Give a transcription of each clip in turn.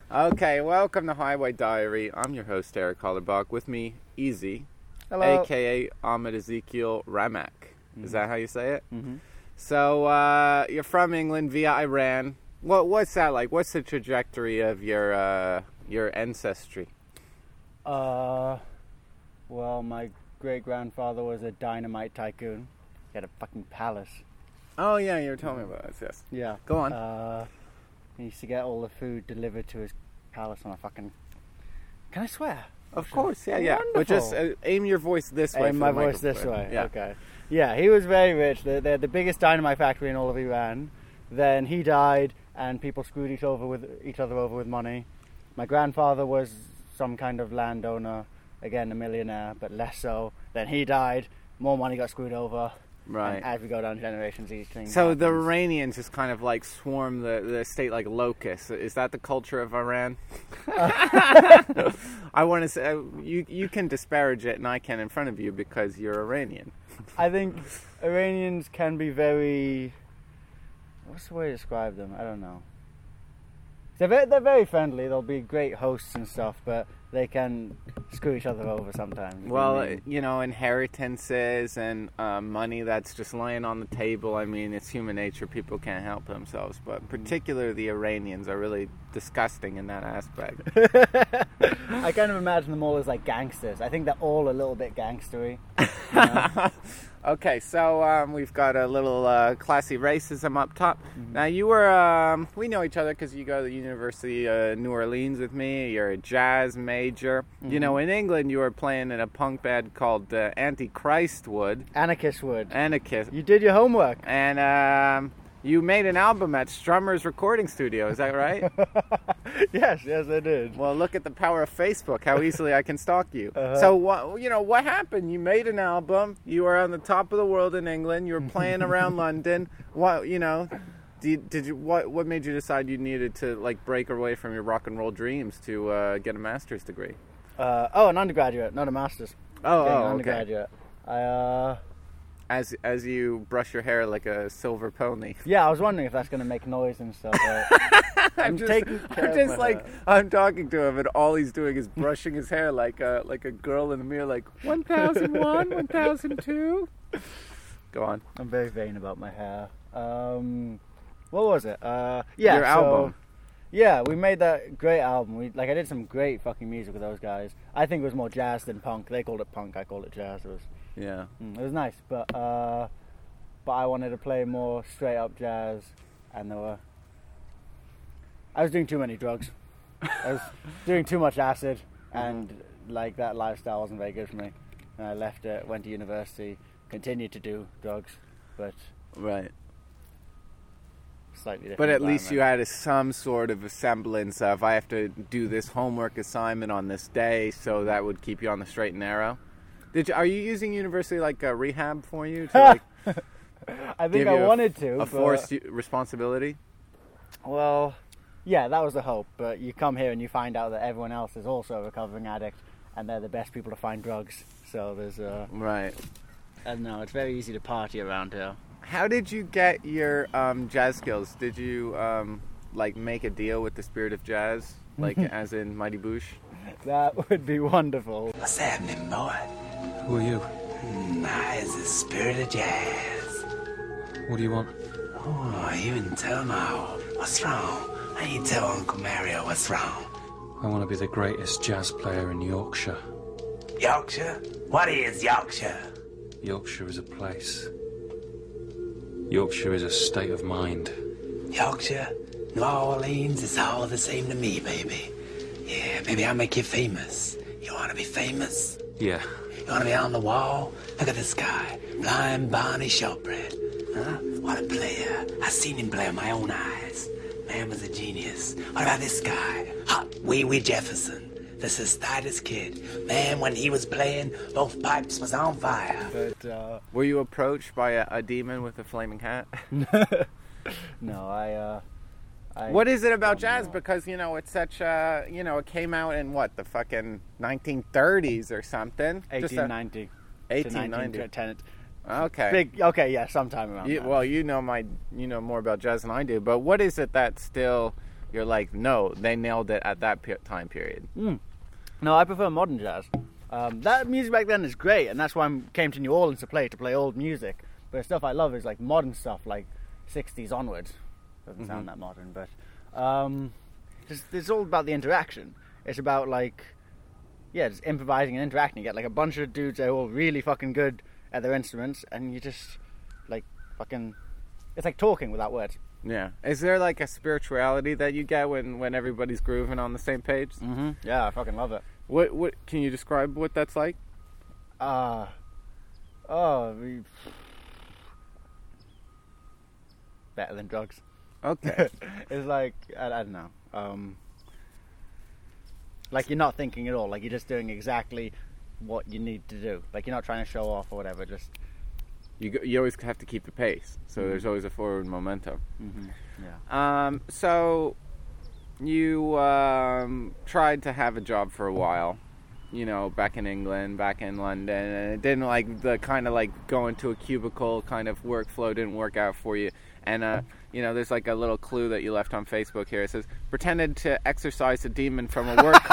Okay, welcome to Highway Diary. I'm your host, Eric Hollerbach. With me, Easy, Hello. a.k.a. Ahmed Ezekiel Ramak. Is that how you say it? Mm-hmm. So, you're from England via Iran. What's that like? What's the trajectory of your ancestry? Well, my great-grandfather was a dynamite tycoon. He had a fucking palace. Oh, yeah, you were telling me about this, yes. Yeah. Go on. He used to get all the food delivered to his palace on a fucking... Can I swear? Of course, yeah. Wonderful. But just aim your voice this way. Aim for my the voice this microphone. way. Yeah. Okay. Yeah, he was very rich. They had the biggest dynamite factory in all of Iran. Then he died, and people screwed each other over with money. My grandfather was some kind of landowner, again a millionaire, but less so. Then he died. More money got screwed over. Right. And as we go down generations, each thing. So the happens. Iranians just kind of like swarm the state like locusts. Is that the culture of Iran? I want to say you can disparage it, and I can in front of you because you're Iranian. I think Iranians can be very... What's the way to describe them? I don't know. They're very friendly. They'll be great hosts and stuff, but they can screw each other over sometimes. Well, inheritances and money that's just laying on the table. I mean, it's human nature. People can't help themselves. But particularly the Iranians are really disgusting in that aspect. I kind of imagine them all as like gangsters. I think they're all a little bit gangstery. You know? Okay, so we've got a little classy racism up top. Mm-hmm. Now, you were, we know each other because you go to the University of New Orleans with me. You're a jazz major. Mm-hmm. You know, in England, you were playing in a punk band called Antichrist Wood. Anarchist Wood. Anarchist. You did your homework. And you made an album at Strummer's recording studio, is that right? Yes, I did. Well, look at the power of Facebook, how easily I can stalk you. So, what happened? You made an album, you were on the top of the world in England, you were playing around London. What made you decide you needed to, like, break away from your rock and roll dreams to get a master's degree? An undergraduate, not a master's. Undergraduate. Okay. As you brush your hair like a silver pony. Yeah, I was wondering if that's going to make noise and stuff. I'm talking to him, and all he's doing is brushing his hair like a girl in the mirror, like 1001, 1002. Go on. I'm very vain about my hair. What was it? Your album. Yeah, we made that great album. I did some great fucking music with those guys. I think it was more jazz than punk. They called it punk. I called it jazz. Yeah. It was nice, but I wanted to play more straight up jazz, and I was doing too many drugs. I was doing too much acid, and that lifestyle wasn't very good for me. And I left it, went to university, continued to do drugs, but right. Slightly different. But at least you had some sort of a semblance of, I have to do this homework assignment on this day, so that would keep you on the straight and narrow. Are you using university like a rehab for you to I think I wanted to. Forced responsibility? Well, yeah, that was the hope. But you come here and you find out that everyone else is also a recovering addict, and they're the best people to find drugs. So there's right. I don't know. It's very easy to party around here. How did you get your jazz skills? Did you make a deal with the Spirit of Jazz, as in Mighty Boosh? That would be wonderful. What's happening, boy? Who are you? I is the Spirit of Jazz. What do you want? Oh, you didn't tell now. What's wrong? I ain't tell Uncle Mario what's wrong. I want to be the greatest jazz player in Yorkshire. Yorkshire? What is Yorkshire? Yorkshire is a place. Yorkshire is a state of mind. Yorkshire? New Orleans, it's all the same to me, baby. Yeah, maybe I'll make you famous. You want to be famous? Yeah. You want to be on the wall? Look at this guy. Blind Barney Shortbread. Huh? What a player. I seen him play with my own eyes. Man was a genius. What about this guy? Hot Wee Wee Jefferson. The Cystitis Kid. Man, when he was playing, both pipes was on fire. But, were you approached by a demon with a flaming hat? No, what is it about jazz? Because, it's such a, it came out in the fucking 1930s or something? 1890. 1890. Okay. Sometime around that. Well, you know more about jazz than I do, but what is it that still you're like, no, they nailed it at that time period? No, I prefer modern jazz. That music back then is great, and that's why I came to New Orleans to play old music. But the stuff I love is like modern stuff, like 60s onwards. Doesn't sound that modern, but it's all about the interaction. It's about like, just improvising and interacting. You get like a bunch of dudes that are all really fucking good at their instruments, and you just like fucking. It's like talking without words. Yeah. Is there like a spirituality that you get when everybody's grooving on the same page? Mm-hmm. Yeah, I fucking love it. What can you describe what that's like? Better than drugs. Okay. It's like I don't know. Like you're not thinking at all. Like you're just doing exactly what you need to do. Like you're not trying to show off or whatever. Just you always have to keep the pace. So there's always a forward momentum. yeah. So you tried to have a job for a while, back in England, back in London, and it didn't like the kind of like going to a cubicle kind of workflow didn't work out for you. And there's like a little clue that you left on Facebook here. It says, pretended to exorcise a demon from a work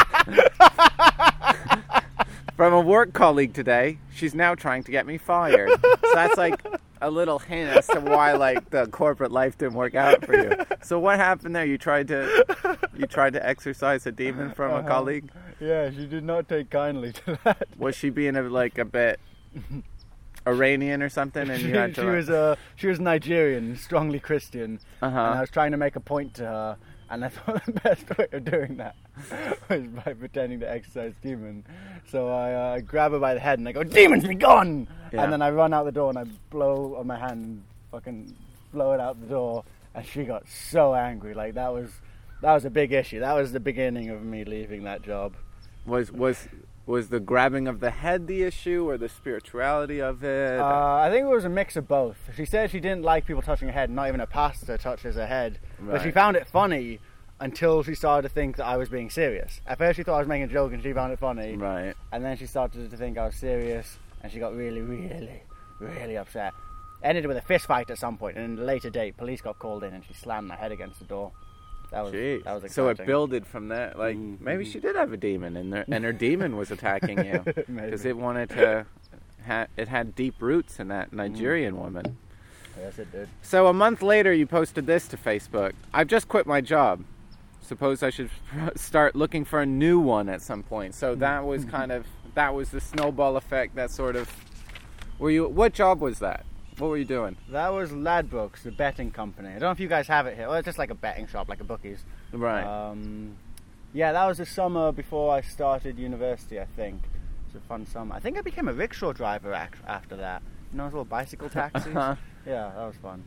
from a work colleague today. She's now trying to get me fired. So that's like a little hint as to why like the corporate life didn't work out for you. So what happened there? You tried to exorcise a demon from a colleague? Yeah, she did not take kindly to that. Was she being a bit Iranian or something? And you had to she was Nigerian, strongly Christian, and I was trying to make a point to her, and I thought the best way of doing that was by pretending to exorcise demon. So I grab her by the head and I go, "Demons, be gone!" Yeah. And then I run out the door and I blow on my hand and fucking blow it out the door, and she got so angry. Like that was a big issue. That was the beginning of me leaving that job. Was the grabbing of the head the issue, or the spirituality of it? I think it was a mix of both. She said she didn't like people touching her head, not even a pastor touches her head. Right. But she found it funny until she started to think that I was being serious. At first she thought I was making a joke and she found it funny. Right. And then she started to think I was serious, and she got really, really, really upset. Ended with a fist fight at some point, and in a later date, police got called in and she slammed my head against the door. That was exciting. So it builded from that. Like maybe she did have a demon, and her demon was attacking you because it wanted to. It had deep roots in that Nigerian woman. Yes, it did. So a month later, you posted this to Facebook. I've just quit my job. Suppose I should start looking for a new one at some point. So that was that was the snowball effect. That sort of. What job was that? What were you doing? That was Ladbrokes, the betting company. I don't know if you guys have it here. Well, it's just like a betting shop, like a bookies. Right. Yeah, that was the summer before I started university, I think. It was a fun summer. I think I became a rickshaw driver after that. Those little bicycle taxis? Yeah, that was fun.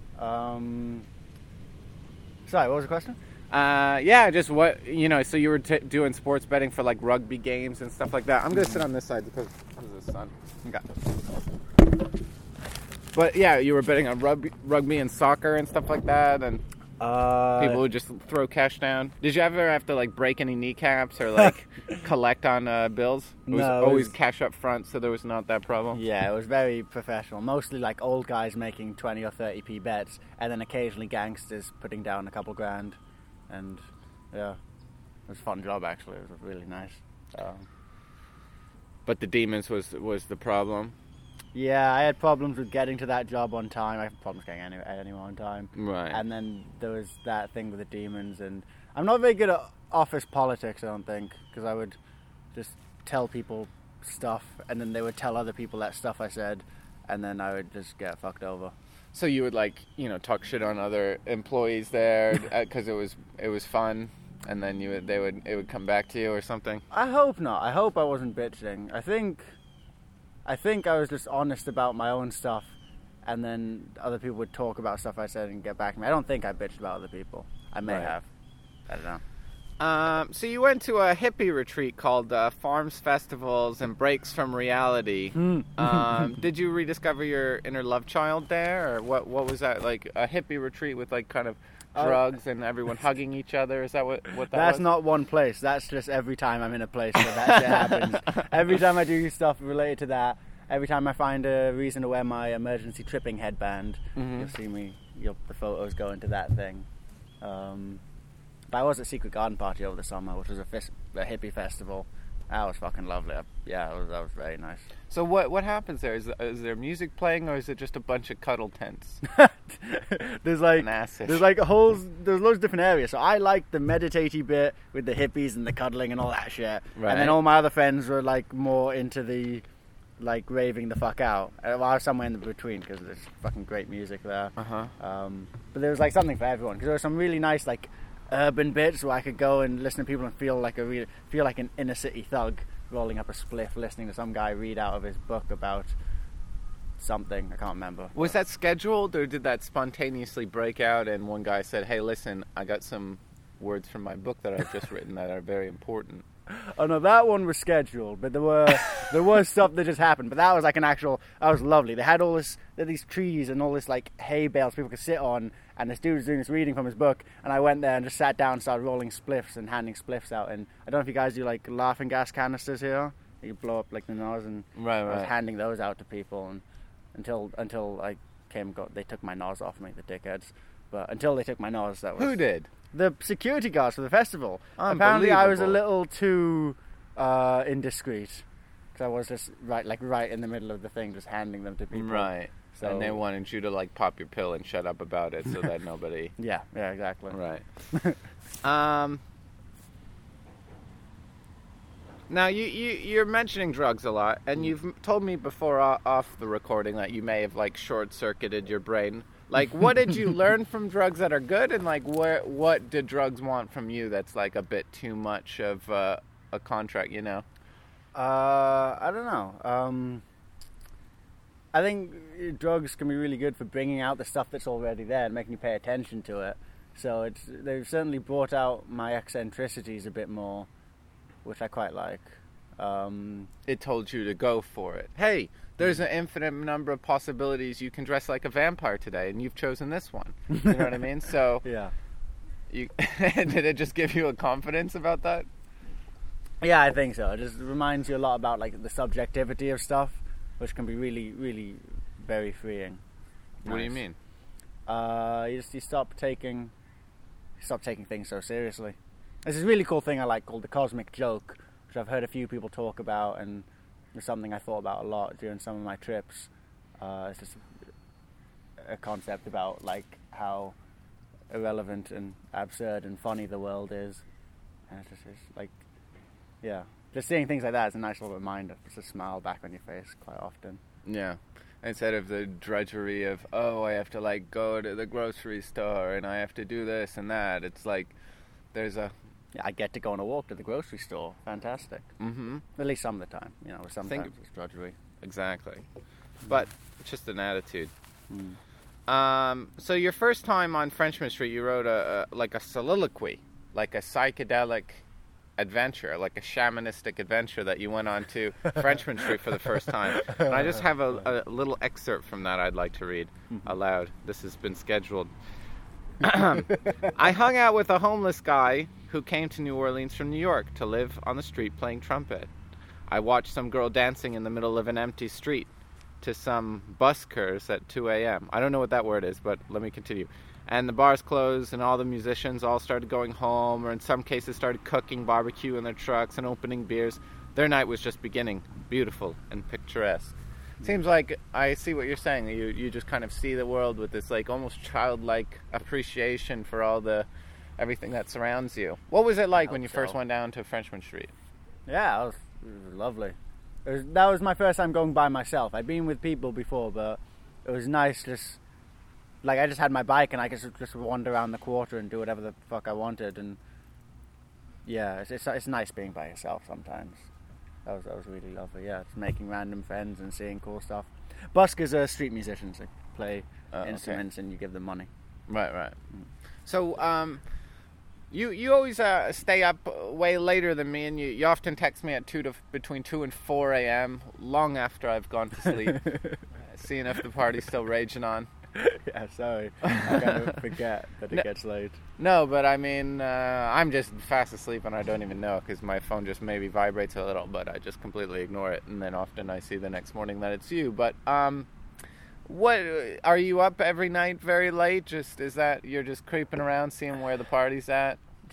Sorry, what was the question? Just what, so you were doing sports betting for like rugby games and stuff like that. I'm going to sit on this side because of the sun. Okay. But yeah, you were betting on rugby and soccer and stuff like that, and people would just throw cash down. Did you ever have to like break any kneecaps or like collect on bills? It was always cash up front, so there was not that problem. Yeah, it was very professional. Mostly like old guys making 20 or 30p bets, and then occasionally gangsters putting down a couple grand. And yeah, it was a fun job actually. It was really nice. But the demons was the problem. Yeah, I had problems with getting to that job on time. I have problems getting anywhere on time. Right. And then there was that thing with the demons, and I'm not very good at office politics, I don't think, because I would just tell people stuff, and then they would tell other people that stuff I said, and then I would just get fucked over. So you would talk shit on other employees there because it was fun, and then it would come back to you or something. I hope not. I hope I wasn't bitching. I think I was just honest about my own stuff, and then other people would talk about stuff I said and get back to me. I don't think I bitched about other people. I may have. I don't know. So you went to a hippie retreat called Farms, Festivals, and Breaks from Reality. Did you rediscover your inner love child there, or what was that, like a hippie retreat with like kind of drugs and everyone hugging each other? Is that what that was? That's not one place. That's just every time I'm in a place where that shit happens. Every time I do stuff related to that, every time I find a reason to wear my emergency tripping headband, you'll see me, the photos go into that thing. But I was at Secret Garden Party over the summer, which was a hippie festival. That was fucking lovely. That was very nice. So what happens there? Is there music playing, or is it just a bunch of cuddle tents? There's like An acid. there's loads of different areas. So I like the meditatey bit with the hippies and the cuddling and all that shit. Right. And then all my other friends were like more into the like raving the fuck out. Well, I was somewhere in between because there's fucking great music there. But there was like something for everyone because there were some really nice like urban bits where I could go and listen to people and feel like an inner city thug rolling up a spliff, listening to some guy read out of his book about something. I can't remember. Was that scheduled, or did that spontaneously break out and one guy said, "Hey, listen, I got some words from my book that I've just written that are very important"? Oh no, that one was scheduled, but there was stuff that just happened. But that was like that was lovely. They had these trees and all this like hay bales people could sit on, and this dude was doing this reading from his book, and I went there and just sat down and started rolling spliffs and handing spliffs out. And I don't know if you guys do like laughing gas canisters here. You blow up like the nose, and Right. I was handing those out to people, and until I they took my nose off me, the dickheads. But until they took my nose, that was... Who did? The security guards for the festival. Apparently I was a Unbelievable. little too indiscreet. Because I was just right in the middle of the thing, just handing them to people. Right. So, And they wanted you to like pop your pill and shut up about it so that nobody... Yeah, exactly. Right. Now, you're mentioning drugs a lot, and you've told me before off the recording that you may have, like, short-circuited your brain. Like, what did you learn from drugs that are good, and, like, what did drugs want from you that's, like, a bit too much of a contract, you know? I don't know. I think drugs can be really good for bringing out the stuff that's already there and making you pay attention to it. So they've certainly brought out my eccentricities a bit more, which I quite like. It told you to go for it. Hey, there's an infinite number of possibilities. You can dress like a vampire today, and you've chosen this one. You know what I mean? So, Yeah. Did it just give you a confidence about that? Yeah, I think so. It just reminds you a lot about like the subjectivity of stuff, which can be really, really very freeing. What do you Nice. mean? You stop taking things so seriously. There's this really cool thing I like called the cosmic joke, which I've heard a few people talk about, and it's something I thought about a lot during some of my trips. It's just a concept about like how irrelevant and absurd and funny the world is, and it's like, yeah, just seeing things like that is a nice little reminder. Just a smile back on your face quite often. Yeah. Instead of the drudgery of, I have to like go to the grocery store and I have to do this and that. It's like there's a... Yeah, I get to go on a walk to the grocery store. Fantastic. Mm-hmm. At least some of the time. Sometimes it's drudgery. Exactly. But it's just an attitude. So your first time on Frenchman Street, you wrote a soliloquy, like a psychedelic adventure, like a shamanistic adventure that you went on to Frenchman Street for the first time. And I just have a little excerpt from that I'd like to read aloud. This has been scheduled. I hung out with a homeless guy who came to New Orleans from New York to live on the street playing trumpet. I watched some girl dancing in the middle of an empty street to some buskers at 2 a.m. I don't know what that word is, but let me continue. And the bars closed and all the musicians all started going home, or in some cases started cooking barbecue in their trucks and opening beers. Their night was just beginning. Beautiful and picturesque. Seems like I see what you're saying. You just kind of see the world with this like almost childlike appreciation for everything that surrounds you. What was it like when you first went down to Frenchman Street? Yeah, it was lovely. That was my first time going by myself. I'd been with people before, but it was nice just... Like, I just had my bike and I could just wander around the quarter and do whatever the fuck I wanted. And yeah, it's nice being by yourself sometimes. That was really lovely, yeah. Just making random friends and seeing cool stuff. Buskers are street musicians. They play instruments and you give them money. Right. So, you always stay up way later than me, and you often text me at between 2 and 4 a.m., long after I've gone to sleep, seeing if the party's still raging on. Yeah, sorry. I kind of forget that it gets late. No, but I mean, I'm just fast asleep and I don't even know because my phone just maybe vibrates a little, but I just completely ignore it, and then often I see the next morning that it's you. But what are you up every night very late? Is that you're just creeping around seeing where the party's at?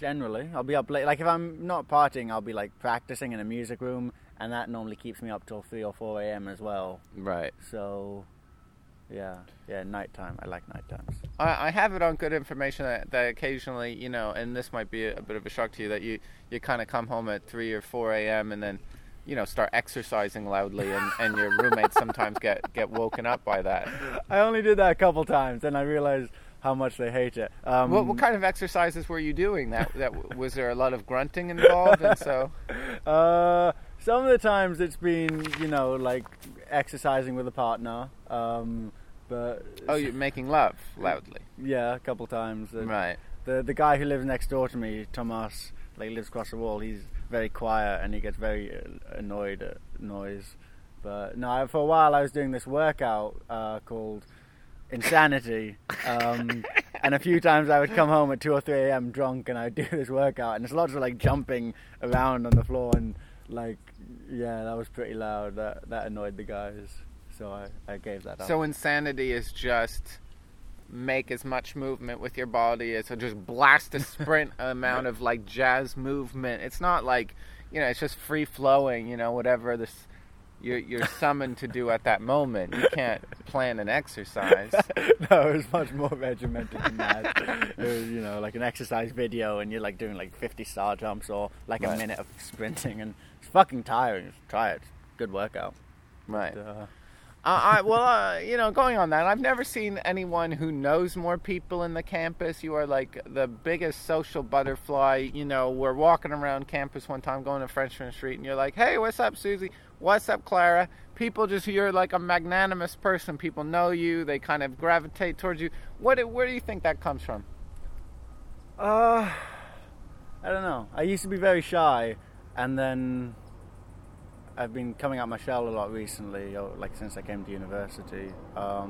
Generally, I'll be up late. Like if I'm not partying, I'll be like practicing in a music room, and that normally keeps me up till 3 or 4 a.m. as well. Right. So, yeah, nighttime. I like night times. I have it on good information that occasionally, you know, and this might be a bit of a shock to you, that you kind of come home at 3 or 4 a.m. and then, you know, start exercising loudly, and your roommates sometimes get woken up by that. I only did that a couple times, and I realized how much they hate it. What kind of exercises were you doing? That was there a lot of grunting involved? And so, some of the times it's been, you know, like exercising with a partner. But you're making love loudly. Yeah, a couple times. Right. The guy who lives next door to me, Tomas, like lives across the wall. He's very quiet and he gets very annoyed at noise. But no, for a while I was doing this workout called Insanity, and a few times I would come home at 2 or 3 a.m. drunk, and I'd do this workout, and there's lots of like jumping around on the floor, and like, yeah, that was pretty loud. That annoyed the guys, so I gave that up. So Insanity is just make as much movement with your body as, so just blast a sprint amount of like jazz movement. It's not like, you know, it's just free flowing, you know, whatever this you're summoned to do at that moment. You can't plan an exercise. No, it was much more regimented than that. It was, you know, like an exercise video, and you're like doing like 50 star jumps or like a minute of sprinting, and it's fucking tiring. Try it. Good workout. Right. But, you know, going on that, I've never seen anyone who knows more people in the campus. You are like the biggest social butterfly. You know, we're walking around campus one time going to Frenchman Street, and you're like, hey, what's up, Susie? What's up, Clara? People just, you're like a magnanimous person. People know you. They kind of gravitate towards you. Where do you think that comes from? I don't know. I used to be very shy, and then I've been coming out my shell a lot recently, like since I came to university. I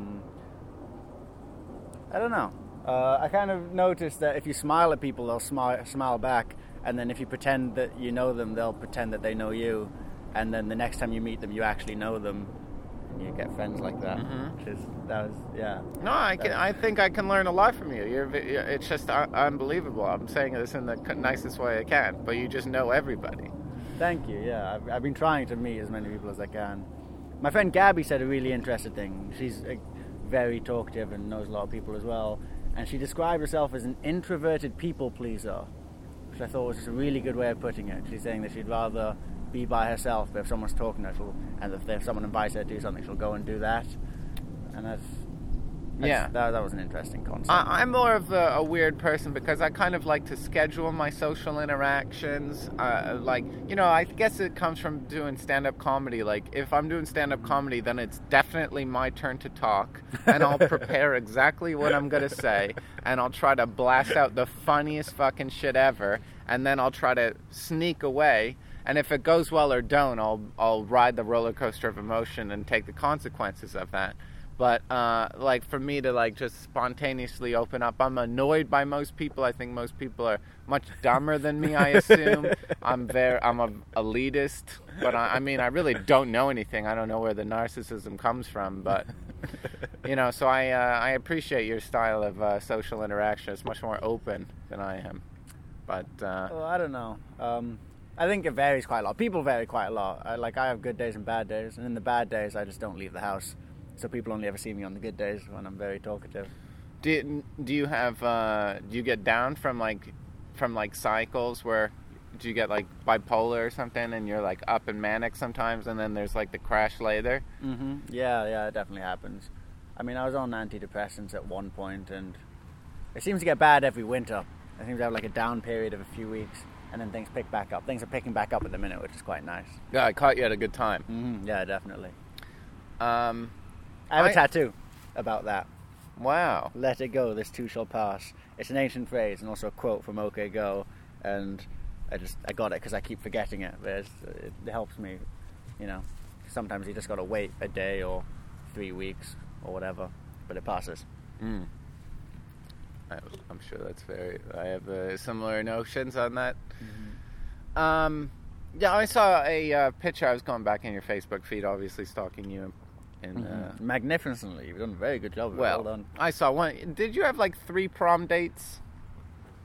don't know. I kind of noticed that if you smile at people, they'll smile back, and then if you pretend that you know them, they'll pretend that they know you, and then the next time you meet them, you actually know them, and you get friends like that. Mm-hmm. No, I think I can learn a lot from you. It's just unbelievable. I'm saying this in the nicest way I can, but you just know everybody. Thank you, yeah. I've been trying to meet as many people as I can. My friend Gabby said a really interesting thing. She's very talkative and knows a lot of people as well. And she described herself as an introverted people pleaser, which I thought was just a really good way of putting it. She's saying that she'd rather be by herself, but if someone's talking to her, and if someone invites her to do something, she'll go and do that. And that was an interesting concept. I'm more of a weird person because I kind of like to schedule my social interactions. Like, you know, I guess it comes from doing stand-up comedy. Like, if I'm doing stand-up comedy, then it's definitely my turn to talk, and I'll prepare exactly what I'm going to say, and I'll try to blast out the funniest fucking shit ever, and then I'll try to sneak away. And if it goes well or don't, I'll ride the roller coaster of emotion and take the consequences of that. But, like, for me to, like, just spontaneously open up, I'm annoyed by most people. I think most people are much dumber than me, I assume. I'm an elitist. But, I mean, I really don't know anything. I don't know where the narcissism comes from. But, you know, so I appreciate your style of social interaction. It's much more open than I am. But, well, I don't know. I think it varies quite a lot. People vary quite a lot. I have good days and bad days. And in the bad days, I just don't leave the house. So people only ever see me on the good days when I'm very talkative. Do you have do you get down from like cycles where do you get like bipolar or something and you're like up and manic sometimes and then there's like the crash later? Mm-hmm. Yeah, it definitely happens. I mean, I was on antidepressants at one point and it seems to get bad every winter. I seem to have like a down period of a few weeks and then things pick back up. Things are picking back up at the minute, which is quite nice. Yeah, I caught you at a good time. Mm-hmm. Yeah, definitely. I have a tattoo about that. Wow. Let it go, this too shall pass. It's an ancient phrase and also a quote from OK Go, and I got it because I keep forgetting it, but it helps me, you know. Sometimes you just got to wait a day or 3 weeks or whatever, but it passes. I'm sure that's I have similar notions on that. Mm-hmm. Yeah, I saw a picture. I was going back in your Facebook feed, obviously stalking you. And, magnificently. You've done a very good job. Well done. I saw one. Did you have like 3 prom dates?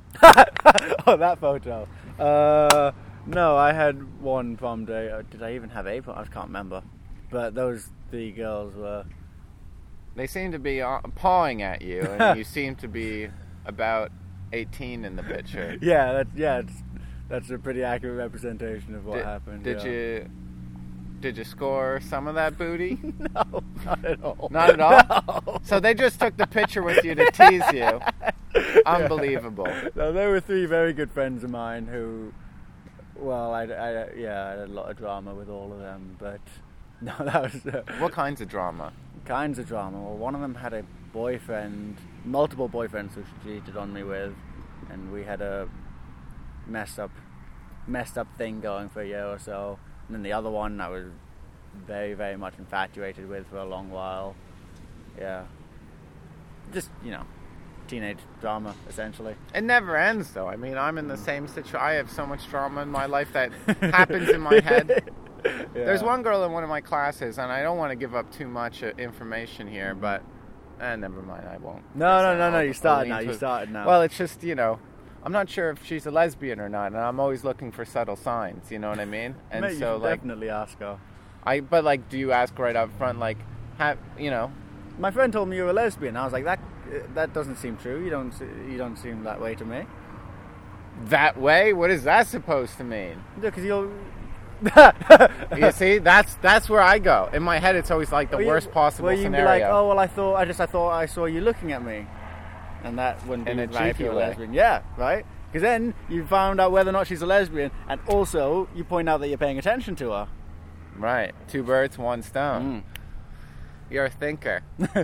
Oh, that photo. No, I had one prom day. Did I even have a prom? I can't remember. But those 3 girls were... They seem to be pawing at you, and you seem to be about 18 in the picture. Yeah, that's a pretty accurate representation of what happened. Did you score some of that booty? No, not at all. Not at all? No. So they just took the picture with you to tease you. Unbelievable. No, there were 3 very good friends of mine who, well, I had a lot of drama with all of them, but no, that was... What kinds of drama? Kinds of drama. Well, one of them had a boyfriend, multiple boyfriends who she cheated on me with, and we had a messed up thing going for a year or so. And then the other one I was very, very much infatuated with for a long while. Yeah. Just, teenage drama, essentially. It never ends, though. I mean, I'm in the same situation. I have so much drama in my life that happens in my head. Yeah. There's one girl in one of my classes, and I don't want to give up too much information here, but never mind, I won't. No, you started now. Well, it's just, I'm not sure if she's a lesbian or not, and I'm always looking for subtle signs, you know what I mean? And Mate, so, you definitely ask her. But do you ask right up front, My friend told me you were a lesbian. I was like, that doesn't seem true. You don't seem that way to me. That way? What is that supposed to mean? Because you're... You see, that's where I go. In my head, it's always like the worst possible scenario. Well, you can be like, oh, well, I thought I saw you looking at me. And that wouldn't be right if you're a lesbian. Yeah, right? Because then you found out whether or not she's a lesbian, and also you point out that you're paying attention to her. Right. 2 birds, 1 stone. You're a thinker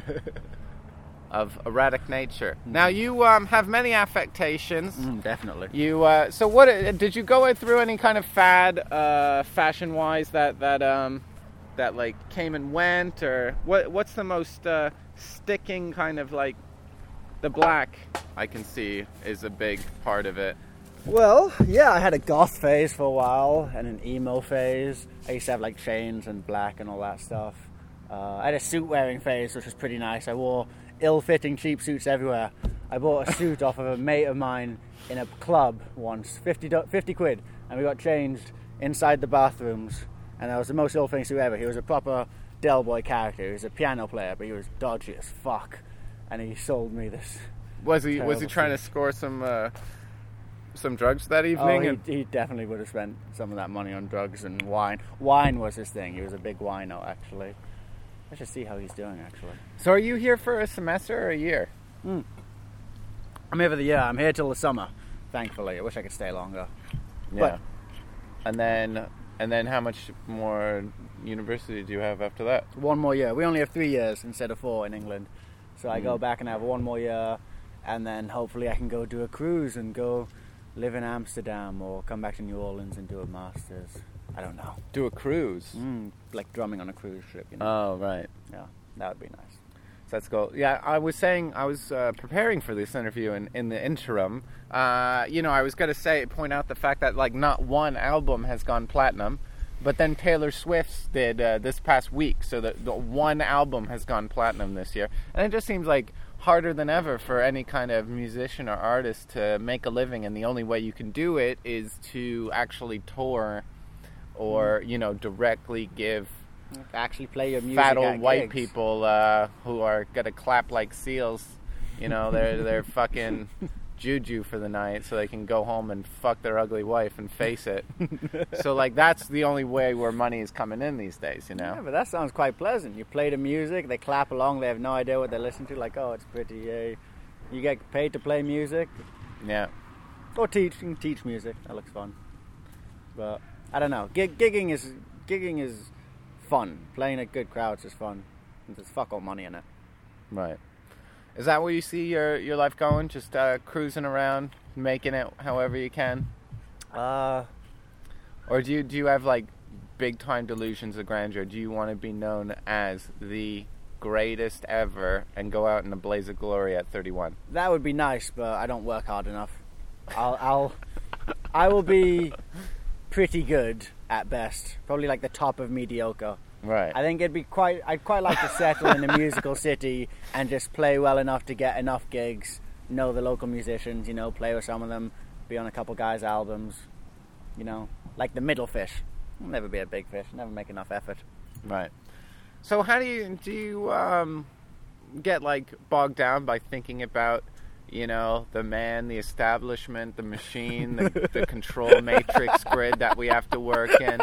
of erratic nature. Now, you have many affectations. Definitely. You so what did you go through any kind of fad fashion-wise that like came and went, or what's the most sticking kind of like? The black, I can see, is a big part of it. Well, yeah, I had a goth phase for a while and an emo phase. I used to have like chains and black and all that stuff. I had a suit wearing phase, which was pretty nice. I wore ill-fitting cheap suits everywhere. I bought a suit off of a mate of mine in a club once, 50 quid, and we got changed inside the bathrooms, and that was the most ill-fitting suit ever. He was a proper Del Boy character. He was a piano player, but he was dodgy as fuck. And he sold me this. Was he trying to score some drugs that evening? Oh, he definitely would have spent some of that money on drugs and wine. Wine was his thing. He was a big wino, actually. I should see how he's doing, actually. So are you here for a semester or a year? I'm here for the year. I'm here till the summer, thankfully. I wish I could stay longer. Yeah. But, and then how much more university do you have after that? 1 more year. We only have 3 years instead of 4 in England. So I go back and have 1 more year, and then hopefully I can go do a cruise and go live in Amsterdam or come back to New Orleans and do a master's. I don't know. Do a cruise? Like drumming on a cruise ship, Oh, right. Yeah, that would be nice. So that's cool. Yeah, I was preparing for this interview in the interim. I was going to point out the fact that like not one album has gone platinum. But then Taylor Swift's did this past week, so the 1 album has gone platinum this year. And it just seems like harder than ever for any kind of musician or artist to make a living, and the only way you can do it is to actually tour or, directly give... Actually play your music fat old at white gigs. people who are going to clap like seals, they're fucking... juju for the night so they can go home and fuck their ugly wife and face it. So like that's the only way where money is coming in these days, Yeah, but that sounds quite pleasant. You play the music, they clap along, they have no idea what they're listening to, like, oh, it's pretty. You get paid to play music. Yeah. Or teach. You can teach music. That looks fun. But I don't know. Gigging is fun. Playing at good crowds is fun. There's fuck all money in it. Right. Is that where you see your life going? Just cruising around, making it however you can? Or do you have like big time delusions of grandeur? Do you want to be known as the greatest ever and go out in a blaze of glory at 31? That would be nice, but I don't work hard enough. I will be pretty good at best. Probably like the top of mediocre. Right. I think I'd quite like to settle in a musical city and just play well enough to get enough gigs know the local musicians, play with some of them, be on a couple guys' albums, like the middle fish. I'll never be a big fish, never make enough effort. Right. So how do you get like bogged down by thinking about, the man, the establishment, the machine, the control matrix grid that we have to work in?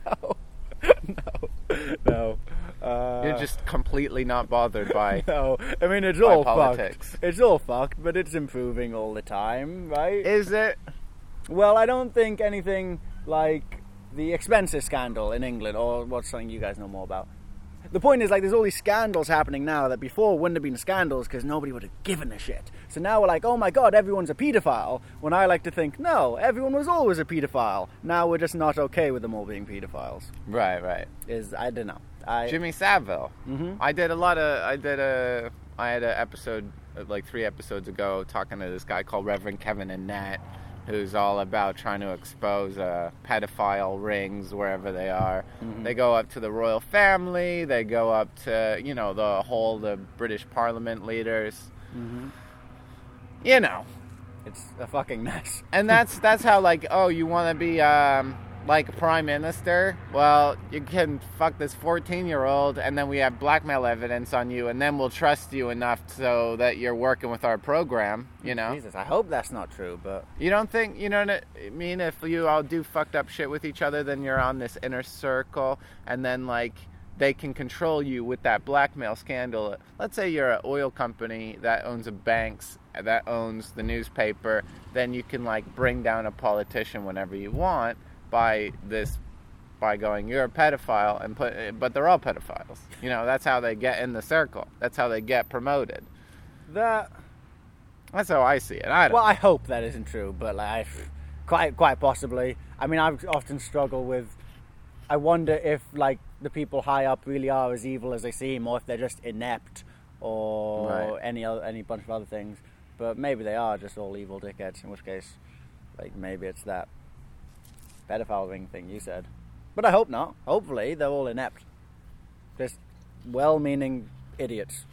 No. You're just completely not bothered by. No, I mean it's by all politics. fucked. It's all fucked, but it's improving all the time, right? Is it? Well, I don't think anything like the expenses scandal in England, or what's something you guys know more about. The point is, like, there's all these scandals happening now that before wouldn't have been scandals because nobody would have given a shit. So now we're like, oh my god, everyone's a paedophile. When I like to think, no, everyone was always a paedophile. Now we're just not okay with them all being paedophiles. Right. I don't know. Jimmy Savile. Mm-hmm. I had an episode, like 3 episodes ago, talking to this guy called Reverend Kevin Annette, who's all about trying to expose pedophile rings wherever they are. Mm-hmm. They go up to the royal family. They go up to, the British Parliament leaders. Mm-hmm. It's a fucking mess. And that's how, like, oh, you want to be like a prime minister? Well, you can fuck this 14-year-old, and then we have blackmail evidence on you, and then we'll trust you enough so that you're working with our program, Jesus, I hope that's not true, but... You don't think, you know what I mean? If you all do fucked up shit with each other, then you're on this inner circle, and then, like, they can control you with that blackmail scandal. Let's say you're an oil company that owns a banks, that owns the newspaper, then you can, like, bring down a politician whenever you want by going, you're a pedophile, but they're all pedophiles. That's how they get in the circle. That's how they get promoted. That's how I see it. I hope that isn't true, but like, quite possibly. I mean, I've often struggled with. I wonder if like the people high up really are as evil as they seem, or if they're just inept, or any bunch of other things. But maybe they are just all evil dickheads. In which case, like maybe it's that pedophile ring thing you said. But I hope not. Hopefully they're all inept. Just well-meaning idiots.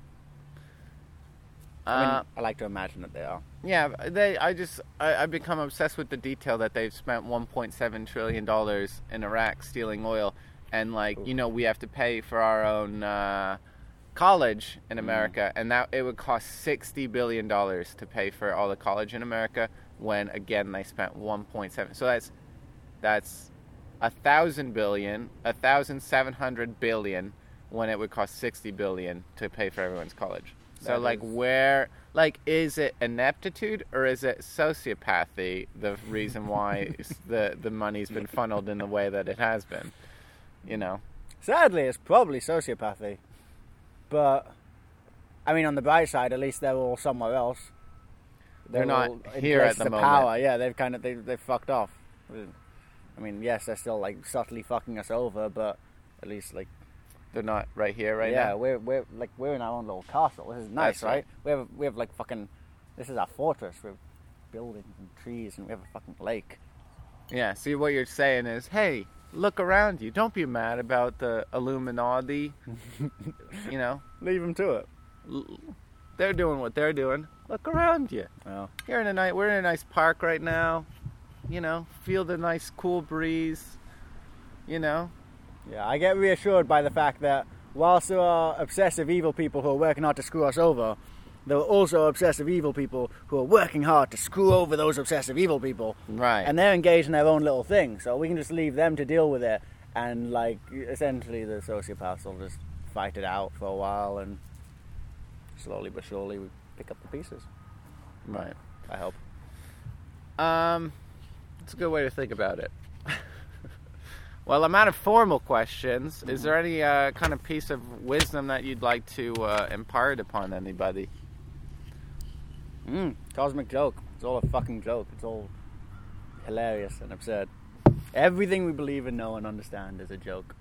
I like to imagine that they are. Yeah, I've become obsessed with the detail that they've spent $1.7 trillion in Iraq stealing oil, and we have to pay for our own college in America, and that it would cost $60 billion to pay for all the college in America, when again they spent 1.7. So that's 1,700 billion when it would cost 60 billion to pay for everyone's college. So is it ineptitude or is it sociopathy the reason why the money's been funneled in the way that it has been? Sadly, it's probably sociopathy. But I mean, on the bright side, at least they're all somewhere else. They're not here at the moment. Power, yeah, they've fucked off. I mean, yes, they're still like subtly fucking us over, but at least like they're not right here now. Yeah, we're in our own little castle. This is nice, right? We have like fucking. This is our fortress. We have buildings and trees, and we have a fucking lake. Yeah. See, what you're saying is, hey, look around you. Don't be mad about the Illuminati. Leave them to it. They're doing what they're doing. Look around you. Oh. We're in a nice park right now. Feel the nice cool breeze. Yeah, I get reassured by the fact that whilst there are obsessive evil people who are working hard to screw us over, there are also obsessive evil people who are working hard to screw over those obsessive evil people. Right. And they're engaged in their own little thing, so we can just leave them to deal with it, and like essentially the sociopaths will just fight it out for a while, and slowly but surely we pick up the pieces. Right. I hope. It's a good way to think about it. Well, I'm out of formal questions. Is there any kind of piece of wisdom that you'd like to impart upon anybody? Cosmic joke. It's all a fucking joke. It's all hilarious and absurd. Everything we believe in, know, and understand is a joke.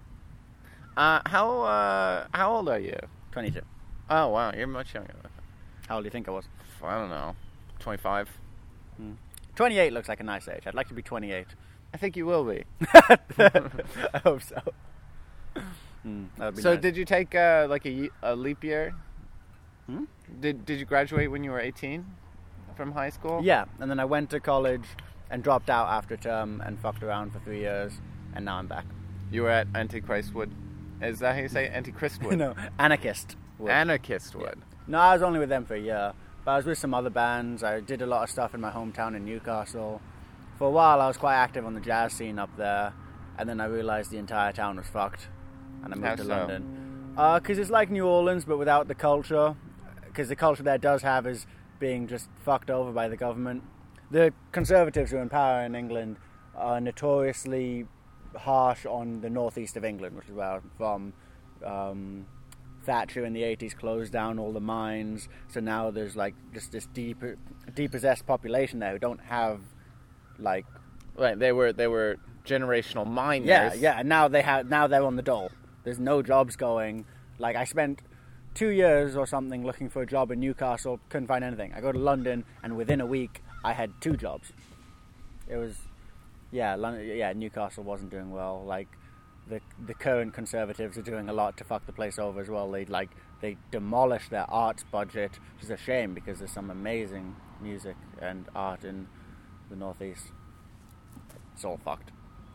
How old are you? 22. Oh, wow. You're much younger. How old do you think I was? I don't know. 25. 28 looks like a nice age. I'd like to be 28. I think you will be. I hope so. So nice. Did you take a leap year? Did you graduate when you were 18 from high school? Yeah, and then I went to college and dropped out after term and fucked around for 3 years, and now I'm back. You were at Antichrist Wood. Is that how you say it? Antichrist Wood? No, Anarchist. Anarchist Wood. Yeah. No, I was only with them for a year, but I was with some other bands. I did a lot of stuff in my hometown in Newcastle. For a while, I was quite active on the jazz scene up there, and then I realised the entire town was fucked, and I moved to London. Because it's like New Orleans, but without the culture. Because the culture there does have is being just fucked over by the government. The Conservatives who are in power in England are notoriously harsh on the northeast of England, which is where I'm from. Thatcher in the 80s closed down all the mines, so now there's like just this depossessed population there who don't have like... Right, they were generational miners. Yeah, and now they're on the dole. There's no jobs going. Like, I spent 2 years or something looking for a job in Newcastle, couldn't find anything. I go to London, and within a week, I had 2 jobs. It was, Newcastle wasn't doing well. Like, the current Conservatives are doing a lot to fuck the place over as well. They demolished their arts budget, which is a shame because there's some amazing music and art in the northeast. It's all fucked.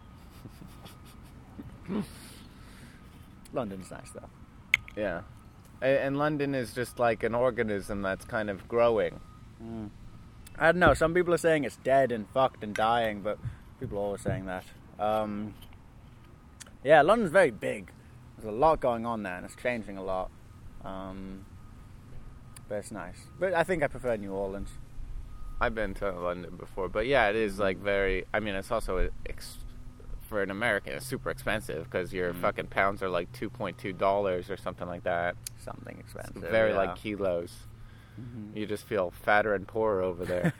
London's nice though. Yeah. And London is just like an organism that's kind of growing. I don't know, some people are saying it's dead and fucked and dying, but people are always saying that. Yeah, London's very big. There's a lot going on there and it's changing a lot. But it's nice. But I think I prefer New Orleans. I've been to London before, but yeah, it is like very... I mean, it's also... for an American, it's super expensive because your fucking pounds are like $2.2 or something like that. Something expensive. It's very like kilos. Mm-hmm. You just feel fatter and poorer over there.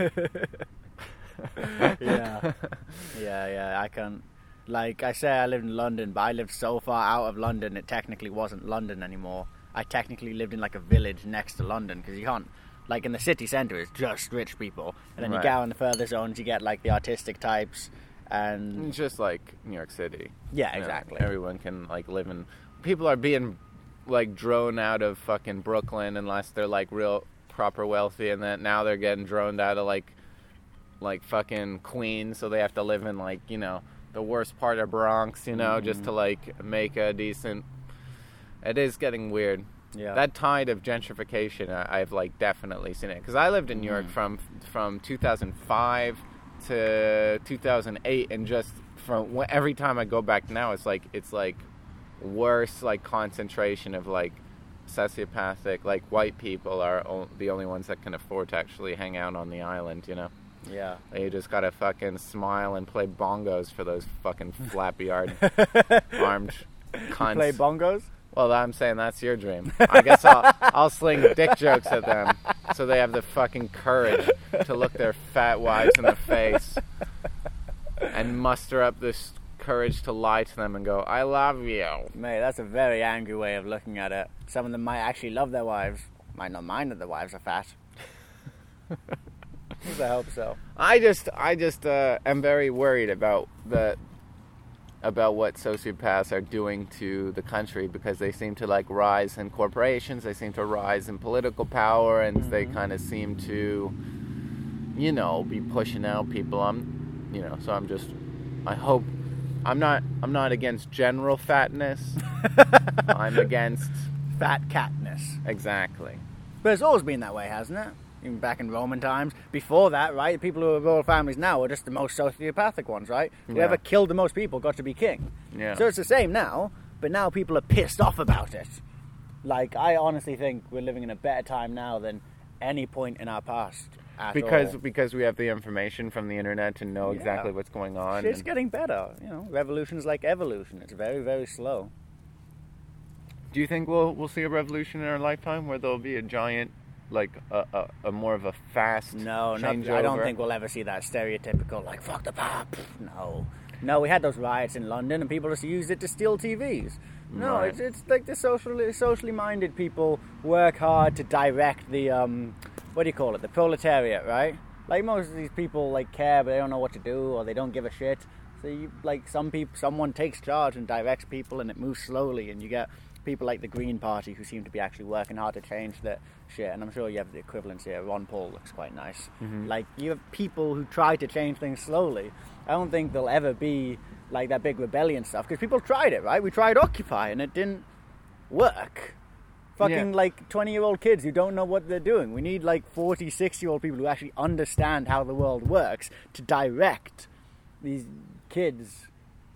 Yeah. I can't. Like I say, I lived in London, but I lived so far out of London, it technically wasn't London anymore. I technically lived in like a village next to London because you can't. Like in the city centre, it's just rich people, and then you get out in the further zones, you get like the artistic types. And it's just like New York City. Yeah, exactly. Everyone can like live in... People are being like droned out of fucking Brooklyn unless they're like real proper wealthy, and then now they're getting droned out of like fucking Queens, so they have to live in like, you know, the worst part of Bronx, you know, just to like make a decent... It is getting weird. Yeah. That tide of gentrification, I've like definitely seen it. Because I lived in New York from 2005 to 2008, and just from every time I go back now, it's like worse like concentration of like sociopathic like white people are the only ones that can afford to actually hang out on the island, you know. Yeah. You just gotta fucking smile and play bongos for those fucking flappy-eyed armed cunts. You play bongos? Well, I'm saying that's your dream. I guess I'll sling dick jokes at them so they have the fucking courage to look their fat wives in the face and muster up this courage to lie to them and go, I love you. Mate, that's a very angry way of looking at it. Some of them might actually love their wives. Might not mind that their wives are fat. I hope so. I just am very worried about what sociopaths are doing to the country, because they seem to like rise in corporations, they seem to rise in political power, and they kind of seem to, you know, be pushing out people. I hope I'm not against general fatness. I'm against fat catness. Exactly. But it's always been that way, hasn't it? Even back in Roman times. Before that, right, people who are royal families now are just the most sociopathic ones, right? Whoever killed the most people got to be king. Yeah. So it's the same now, but now people are pissed off about it. Like, I honestly think we're living in a better time now than any point in our past at all. Because we have the information from the internet to know exactly what's going on. It's getting better. You know, revolution's like evolution. It's very, very slow. Do you think we'll see a revolution in our lifetime where there'll be a giant, like a more of a fast changeover? I don't think we'll ever see that stereotypical like fuck the pop. No, we had those riots in London and people just used it to steal TVs. No, right. It's like the socially minded people work hard to direct the what do you call it, the proletariat, right? Like most of these people like care, but they don't know what to do or they don't give a shit. So someone takes charge and directs people, and it moves slowly, and you get people like the Green Party who seem to be actually working hard to change that shit, and I'm sure you have the equivalence here. Ron Paul looks quite nice. Like, you have people who try to change things slowly. I don't think there'll ever be like that big rebellion stuff, because people tried it, right? We tried Occupy and it didn't work. Fucking like 20-year-old kids who don't know what they're doing. We need like 40, 60-year-old people who actually understand how the world works to direct these kids.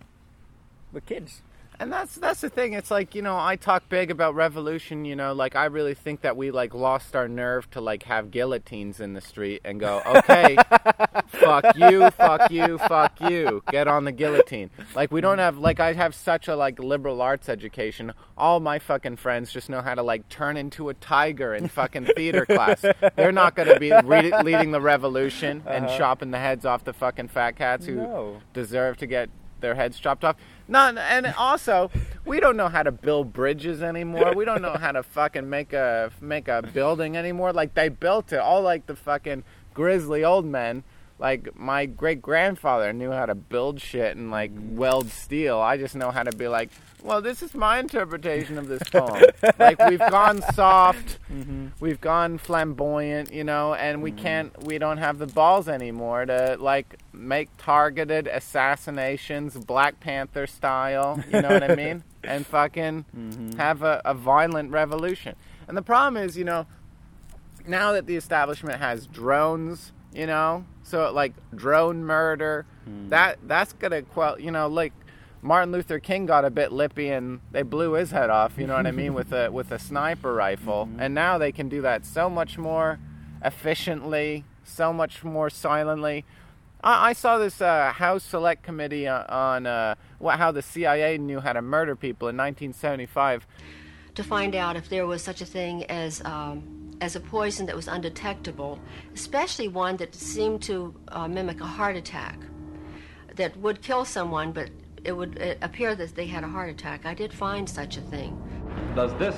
We're kids. And that's the thing. It's like, you know, I talk big about revolution, you know, like I really think that we like lost our nerve to like have guillotines in the street and go, okay, fuck you, fuck you, fuck you, get on the guillotine. Like we don't have, like I have such a like liberal arts education. All my fucking friends just know how to like turn into a tiger in fucking theater class. They're not going to be leading the revolution and chopping the heads off the fucking fat cats who deserve to get their heads chopped off. And also, we don't know how to build bridges anymore. We don't know how to fucking make a building anymore. Like, they built it. All, like, the fucking grizzly old men. Like, my great-grandfather knew how to build shit and, like, weld steel. I just know how to be like, well, this is my interpretation of this poem. Like, we've gone soft. We've gone flamboyant, you know, and we don't have the balls anymore to, like, make targeted assassinations, Black Panther style, you know what I mean? And fucking have a violent revolution. And the problem is, you know, now that the establishment has drones, you know, so like drone murder, that's gonna quell, you know, like Martin Luther King got a bit lippy and they blew his head off, you know what I mean, with a sniper rifle. And now they can do that so much more efficiently, so much more silently. I saw this House Select Committee on how the CIA knew how to murder people in 1975. To find out if there was such a thing as a poison that was undetectable, especially one that seemed to mimic a heart attack, that would kill someone, but it would appear that they had a heart attack. I did find such a thing. Does this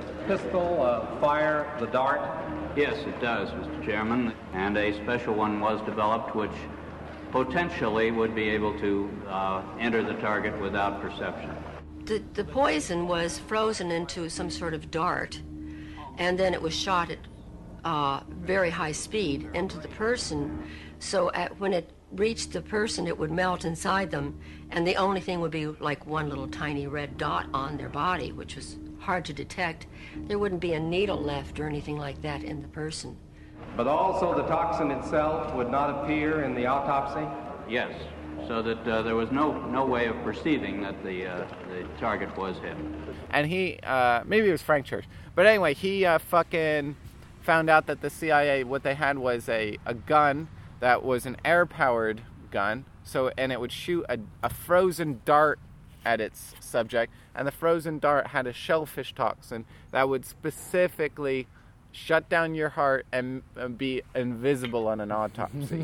pistol fire the dart? Yes, it does, Mr. Chairman, and a special one was developed which potentially would be able to enter the target without perception. The poison was frozen into some sort of dart, and then it was shot at very high speed into the person. So when it reached the person, it would melt inside them, and the only thing would be like one little tiny red dot on their body, which was hard to detect. There wouldn't be a needle left or anything like that in the person. But also the toxin itself would not appear in the autopsy? Yes, so that there was no way of perceiving that the target was him. And he, maybe it was Frank Church, but anyway, he fucking found out that the CIA, what they had was a gun that was an air-powered gun, and it would shoot a frozen dart at its subject, and the frozen dart had a shellfish toxin that would specifically shut down your heart and be invisible on an autopsy.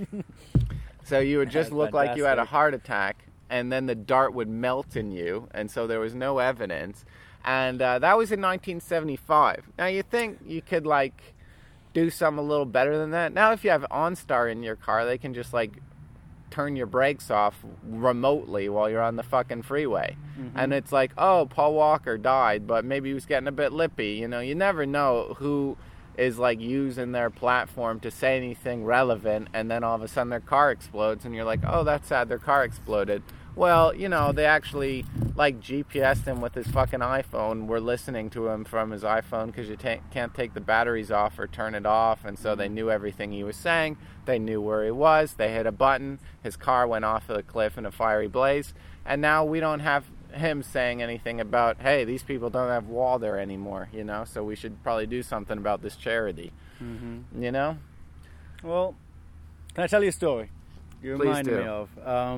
So you would just look like you had a heart attack, and then the dart would melt in you, and so there was no evidence. And that was in 1975. Now, you think you could, like, do something a little better than that? Now, if you have OnStar in your car, they can just, like, turn your brakes off remotely while you're on the fucking freeway. And it's like, oh, Paul Walker died, but maybe he was getting a bit lippy. You know, you never know who is, like, using their platform to say anything relevant, and then all of a sudden their car explodes, and you're like, oh, that's sad, their car exploded. Well, you know, they actually, like, GPSed him with his fucking iPhone. We're listening to him from his iPhone because you can't take the batteries off or turn it off, and so they knew everything he was saying. They knew where he was. They hit a button. His car went off the cliff in a fiery blaze, and now we don't have him saying anything about, hey, these people don't have wall there anymore, you know, so we should probably do something about this charity, you know? Well, can I tell you a story you reminded me of?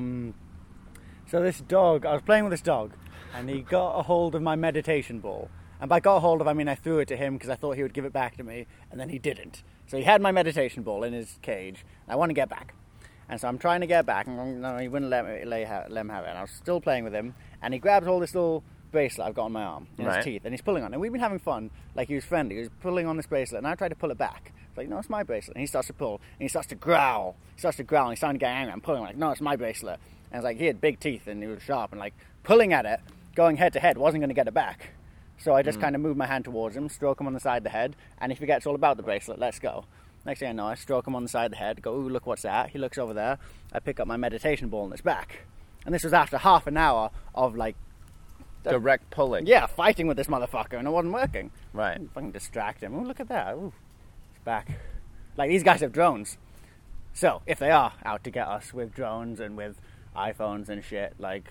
So this dog, I was playing with this dog, and he got a hold of my meditation ball. And by got a hold of, I mean I threw it to him because I thought he would give it back to me, and then he didn't. So he had my meditation ball in his cage, and I want to get back. And so I'm trying to get back, and no, he wouldn't let him have it. And I was still playing with him, and he grabs all this little bracelet I've got on my arm in his teeth, and he's pulling on it. And we've been having fun, like he was friendly. He was pulling on this bracelet, and I tried to pull it back. It's like, no, it's my bracelet. And he starts to pull, and he starts to growl. And he's starting to get angry. I'm pulling, like, no, it's my bracelet. And it's like, he had big teeth, and he was sharp, and like, pulling at it, going head to head, wasn't going to get it back. So I just kind of move my hand towards him, stroke him on the side of the head, and he forgets all about the bracelet. Let's go. Next thing I know, I stroke him on the side of the head, go, ooh, look what's that. He looks over there. I pick up my meditation ball in his back. And this was after half an hour of, like... Direct pulling. Yeah, fighting with this motherfucker, and it wasn't working. Right. Fucking distract him. Oh, look at that. Ooh, it's back. Like, these guys have drones. So, if they are out to get us with drones and with iPhones and shit, like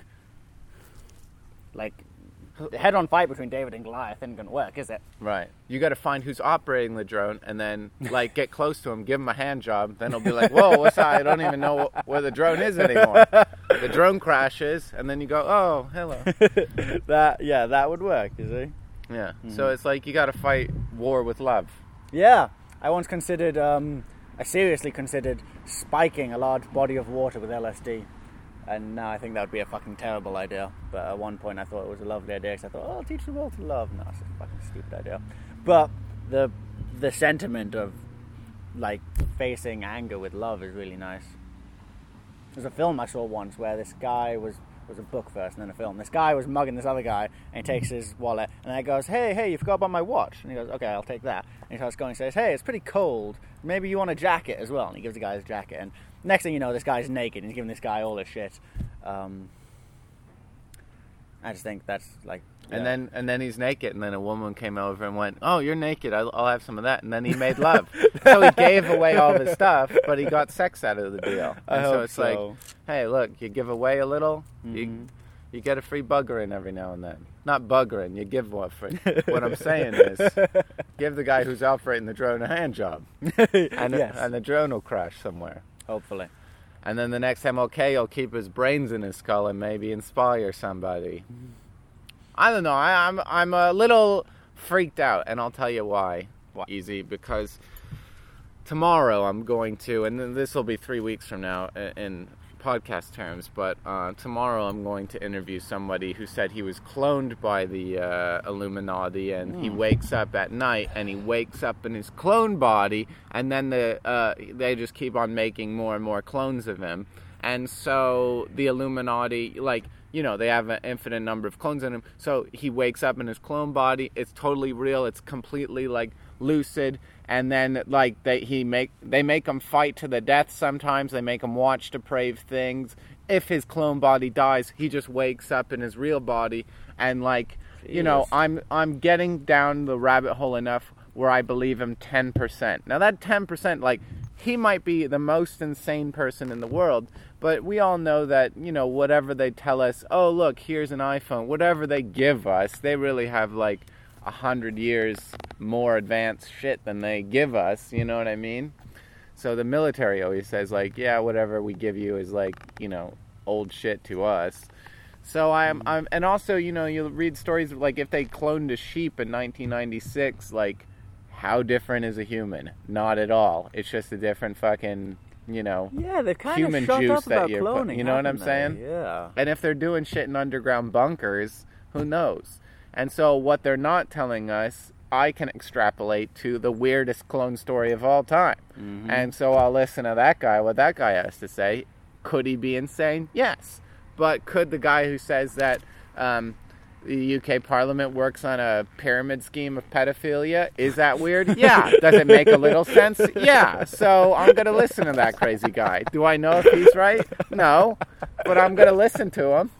the head-on fight between David and Goliath isn't going to work, is it? Right. You got to find who's operating the drone and then, like, get close to him, give him a hand job. Then he'll be like, whoa, what's that? I don't even know where the drone is anymore. The drone crashes, and then you go, oh, hello. That would work, you see? Yeah. So it's like you got to fight war with love. Yeah. I once considered, I seriously considered spiking a large body of water with LSD. And now I think that would be a fucking terrible idea. But at one point I thought it was a lovely idea because I thought, oh, I'll teach the world to love. No, it's a fucking stupid idea. But the sentiment of, like, facing anger with love is really nice. There's a film I saw once where this guy was a book first and then a film. This guy was mugging this other guy and he takes his wallet and he goes, hey, you forgot about my watch. And he goes, okay, I'll take that. And he starts going and says, hey, it's pretty cold. Maybe you want a jacket as well. And he gives the guy his jacket. And next thing you know, this guy's naked and he's giving this guy all this shit. I just think that's like... Yeah. And then he's naked, and then a woman came over and went, oh, you're naked, I'll have some of that. And then he made love. So he gave away all of his stuff, but he got sex out of the deal. And so it's like, hey, look, you give away a little, you get a free buggering every now and then. Not buggering, you give one free. What I'm saying is, give the guy who's operating the drone a hand job. And, and the drone will crash somewhere. Hopefully. And then the next MLK will keep his brains in his skull and maybe inspire somebody. I don't know. I'm a little freaked out, and I'll tell you why. Easy, because tomorrow I'm going to, and this will be 3 weeks from now in podcast terms, but tomorrow I'm going to interview somebody who said he was cloned by the Illuminati, and he wakes up at night, and he wakes up in his clone body, and then they just keep on making more and more clones of him. And so the Illuminati, like... You know, they have an infinite number of clones in him. So he wakes up in his clone body. It's totally real. It's completely, like, lucid. And then, like, they make him fight to the death sometimes. They make him watch depraved things. If his clone body dies, he just wakes up in his real body. And, like, you know, I'm getting down the rabbit hole enough where I believe him 10%. Now, that 10%, like, he might be the most insane person in the world. But we all know that, you know, whatever they tell us, oh, look, here's an iPhone, whatever they give us, they really have, like, 100 years more advanced shit than they give us, you know what I mean? So the military always says, like, yeah, whatever we give you is, like, you know, old shit to us. So I'm and also, you know, you'll read stories of, like, if they cloned a sheep in 1996, like, how different is a human? Not at all. It's just a different fucking... You know, they've kind human of shut juice up that about you're cloning, you know what I'm they? saying? Yeah. And if they're doing shit in underground bunkers, who knows? And so what they're not telling us, I can extrapolate to the weirdest clone story of all time. Mm-hmm. And so I'll listen to that guy, what that guy has to say. Could he be insane? Yes. But could the guy who says that the UK Parliament works on a pyramid scheme of pedophilia, is that weird? Yeah. Does it make a little sense? Yeah. So I'm going to listen to that crazy guy. Do I know if he's right? No. But I'm going to listen to him.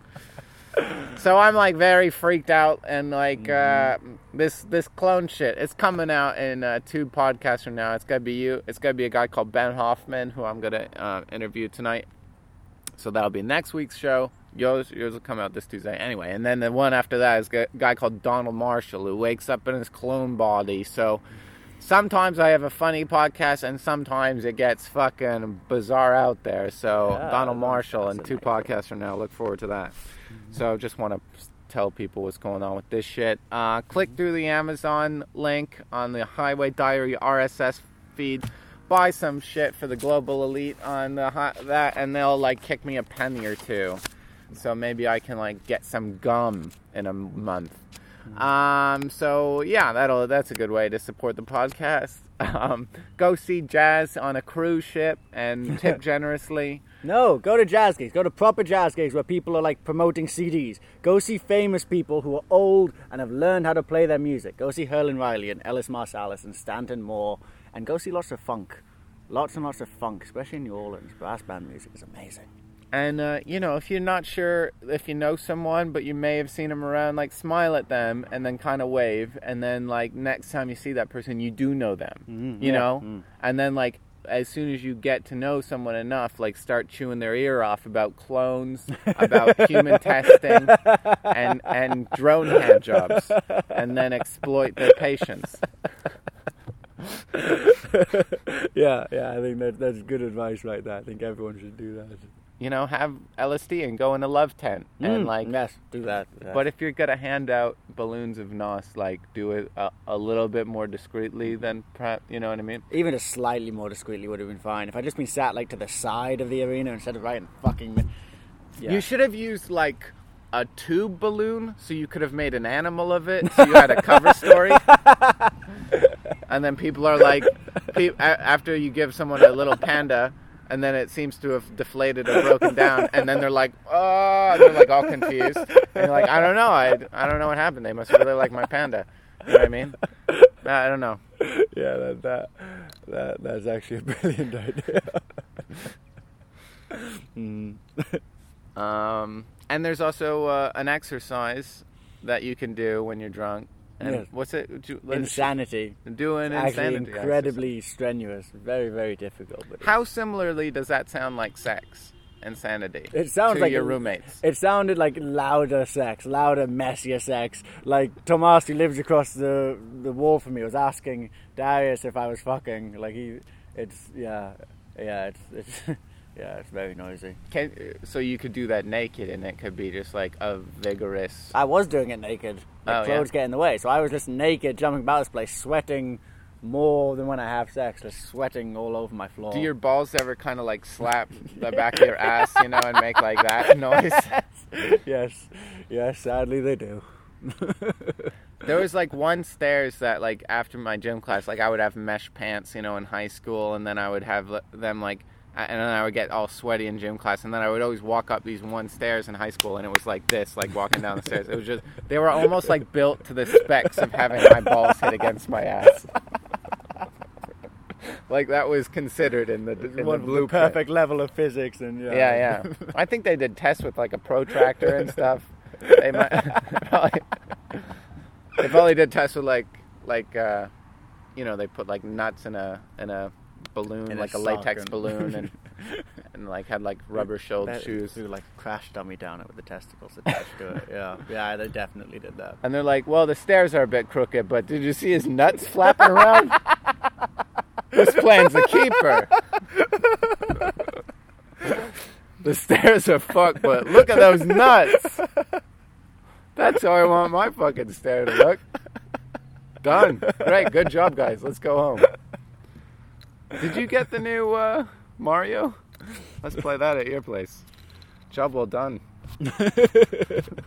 So I'm, like, very freaked out, and, like, this clone shit, it's coming out in 2 podcasts from now. It's going to be you. It's going to be a guy called Ben Hoffman, who I'm going to interview tonight. So that'll be next week's show. Yours will come out this Tuesday anyway. And then the one after that is a guy called Donald Marshall, who wakes up in his clone body. So sometimes I have a funny podcast, and sometimes it gets fucking bizarre out there. So Donald Marshall and 2 podcasts from now. Look forward to that. So just want to tell people what's going on with this shit. Click through the Amazon link on the Highway Diary RSS feed. Buy some shit for the Global Elite on that, and they'll, like, kick me a penny or 2. So maybe I can, like, get some gum in a month. So yeah, that's a good way to support the podcast. Go see jazz on a cruise ship and tip generously. No, go to jazz gigs. Go to proper jazz gigs where people are like promoting CDs. Go see famous people who are old and have learned how to play their music. Go see Herlin Riley and Ellis Marsalis and Stanton Moore. And go see lots of funk. Lots and lots of funk, especially in New Orleans. Brass band music is amazing. And, if you're not sure if you know someone, but you may have seen them around, like, smile at them and then kind of wave. And then, like, next time you see that person, you do know them, you know? And then, like, as soon as you get to know someone enough, like, start chewing their ear off about clones, about human testing, and drone hand jobs. And then exploit their patience. Yeah, I think that's good advice right there. I think everyone should do that. Have LSD and go in a love tent and yes, do that. Yes. But if you're gonna hand out balloons of nos, like do it a little bit more discreetly than perhaps, you know what I mean? Even just slightly more discreetly would have been fine. If I'd just been sat like to the side of the arena instead of right in fucking. Yeah. You should have used like a tube balloon so you could have made an animal of it. So you had a cover story. And then people are like, after you give someone a little panda. And then it seems to have deflated or broken down, and then they're like, "Oh!" And they're like all confused. And you're like, "I don't know. I don't know what happened. They must really like my panda." You know what I mean? I don't know. Yeah, that's actually a brilliant idea. And there's also an exercise that you can do when you're drunk. And yes. What's it? Insanity. Doing it's insanity. Actually incredibly strenuous. Very, very difficult. But how similarly does that sound like sex? Insanity. It sounds to like your roommates. It sounded like louder sex, louder, messier sex. Like Tomas, who lives across the wall from me, was asking Darius if I was fucking. Like it's very noisy. So you could do that naked, and it could be just like a vigorous. I was doing it naked. Clothes get in the way, so I was just naked, jumping about this place, sweating more than when I have sex, just sweating all over my floor. Do your balls ever kind of like slap the back of your ass, and make like that noise? Yes, sadly they do. There was like one stairs that like after my gym class, like I would have mesh pants, in high school, and then I would have them like. And then I would get all sweaty in gym class, and then I would always walk up these one stairs in high school, and it was like this, like walking down the stairs. It was just, they were almost like built to the specs of having my balls hit against my ass. Like that was considered in the blueprint. The perfect level of physics, and yeah. I think they did tests with like a protractor and stuff. They might they probably did tests with like they put like nuts in a balloon, like a latex balloon, and like had like rubber-soled shoes. Threw like a crash dummy down it with the testicles attached to it. Yeah, they definitely did that. And they're like, well, the stairs are a bit crooked, but did you see his nuts flapping around? This plan's a keeper. The stairs are fucked, but look at those nuts. That's how I want my fucking stair to look. Done. Great, good job, guys. Let's go home. Did you get the new Mario? Let's play that at your place. Job well done. that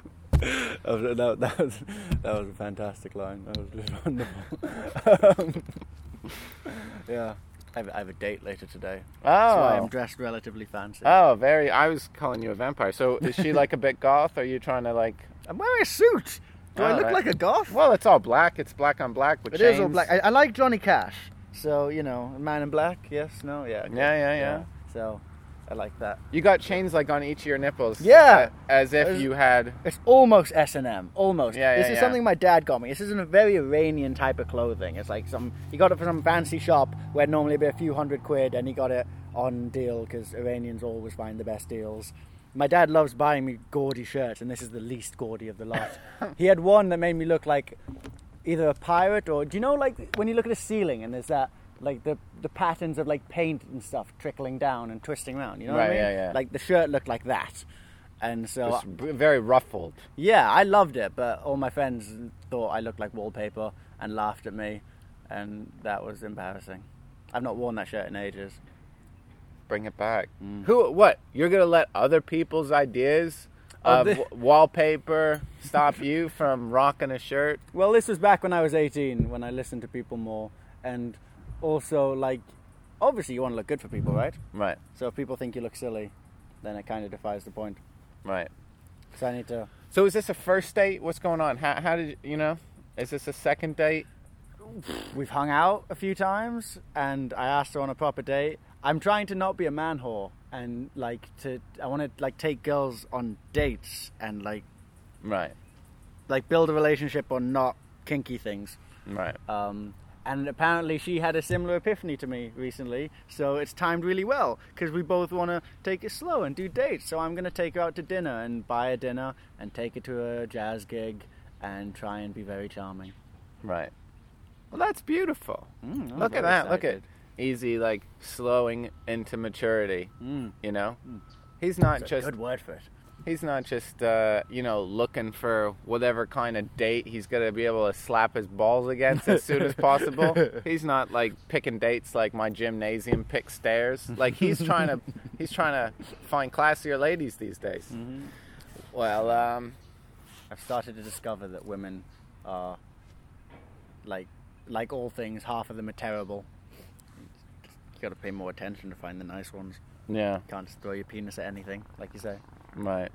was a fantastic line. That was just wonderful. Yeah, I have a date later today. Oh. That's why I'm dressed relatively fancy. Oh, I was calling you a vampire. So is she like a bit goth? Or are you trying to like... I'm wearing a suit. Do I look like a goth? Well, it's all black. It's black on black with chains. It is all black. I like Johnny Cash. So, Man in Black, yes, no, yeah. Yeah. So, I like that. You got chains like on each of your nipples. Yeah. As if you had... It's almost S&M, almost. Yeah, This is something my dad got me. This isn't a very Iranian type of clothing. It's like he got it from some fancy shop where normally it'd be a few £100, and he got it on deal because Iranians always find the best deals. My dad loves buying me gaudy shirts, and this is the least gaudy of the lot. He had one that made me look like... either a pirate or... Do you know, like, when you look at a ceiling and there's that, like, the patterns of, like, paint and stuff trickling down and twisting around, you know what I mean? Yeah. Like, the shirt looked like that. And so... It's very ruffled. Yeah, I loved it, but all my friends thought I looked like wallpaper and laughed at me, and that was embarrassing. I've not worn that shirt in ages. Bring it back. What? You're going to let other people's ideas... wallpaper stop you from rocking a shirt? Well, this was back when I was 18, when I listened to people more, and also, like, obviously you want to look good for people, right? Right. So if people think you look silly, then it kind of defies the point. Right. So I need to... So is this a first date? What's going on? How did you know? Is this a second date? We've hung out a few times, and I asked her on a proper date. I'm trying to not be a man whore, and I want to like take girls on dates and like build a relationship on not kinky things. Right. And apparently she had a similar epiphany to me recently, so it's timed really well because we both want to take it slow and do dates. So I'm going to take her out to dinner and buy a dinner and take her to a jazz gig and try and be very charming. Right. Well, that's beautiful. Look at very that. Look at excited. Easy, like slowing into maturity. You know, he's not That's just a good word for it. he's not just looking for whatever kind of date he's gonna be able to slap his balls against as soon as possible. He's not like picking dates like my gymnasium pick stairs. Like he's trying to find classier ladies these days. Well, I've started to discover that women are like all things, half of them are terrible. You got to pay more attention to find the nice ones. yeah, You can't just throw your penis at anything, like you say. right.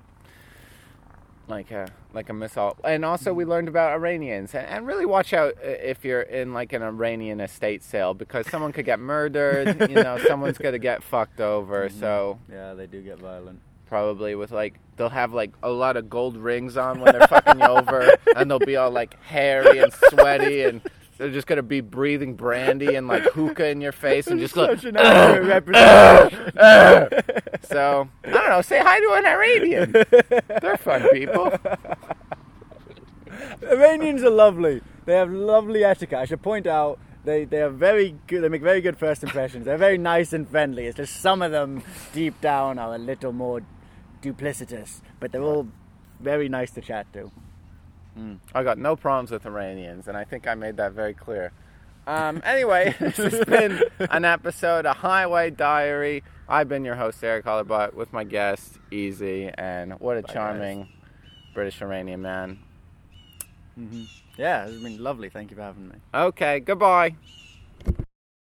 Like a missile. And also we learned about Iranians. And really watch out if you're in like an Iranian estate sale, because someone could get murdered, someone's going to get fucked over. So Yeah, they do get violent. probably with like, they'll have like a lot of gold rings on when they're fucking you over, and they'll be all like hairy and sweaty, and they're just going to be breathing brandy and like hookah in your face and just look. Such an accurate representation. So, I don't know, say hi to an Iranian. They're fun people. Iranians are lovely. They have lovely etiquette. I should point out they are very good. They make very good first impressions. They're very nice and friendly. It's just some of them deep down are a little more duplicitous, but they're all very nice to chat to. I got no problems with Iranians, and I think I made that very clear. Anyway, this has been an episode of Highway Diary. I've been your host, Eric Hollerbach, with my guest, Easy, and what a charming British Iranian man. Yeah, it's been lovely. Thank you for having me. Okay, goodbye.